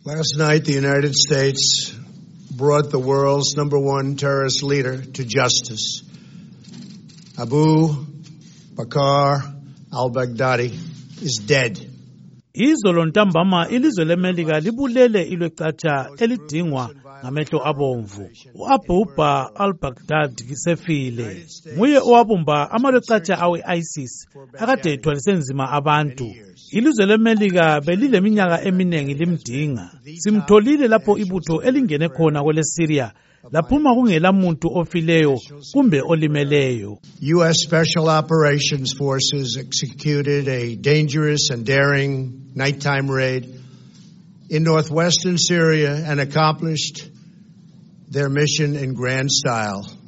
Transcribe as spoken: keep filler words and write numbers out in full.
Last night, the United States brought the world's number one terrorist leader to justice. Abu Bakr al-Baghdadi is dead. Izolo ntambama ilizwe leMelika libulele ilwecatsha elidingwa ngamehlo abomvu. U-Abuba al-Baghdadi sefile. Nguye owabumba amalwecatsha awe-ISIS akade ethwalise nzima abantu. Ilizwe leMelika belileminyaka eminengi limdinga. Simtholile lapho ibutho elingene khona kwele Syria. Laphuma kungela muntu ofileyo kumbe olimeleyo. U S Special Operations Forces executed a dangerous and daring nighttime raid in northwestern Syria and accomplished their mission in grand style.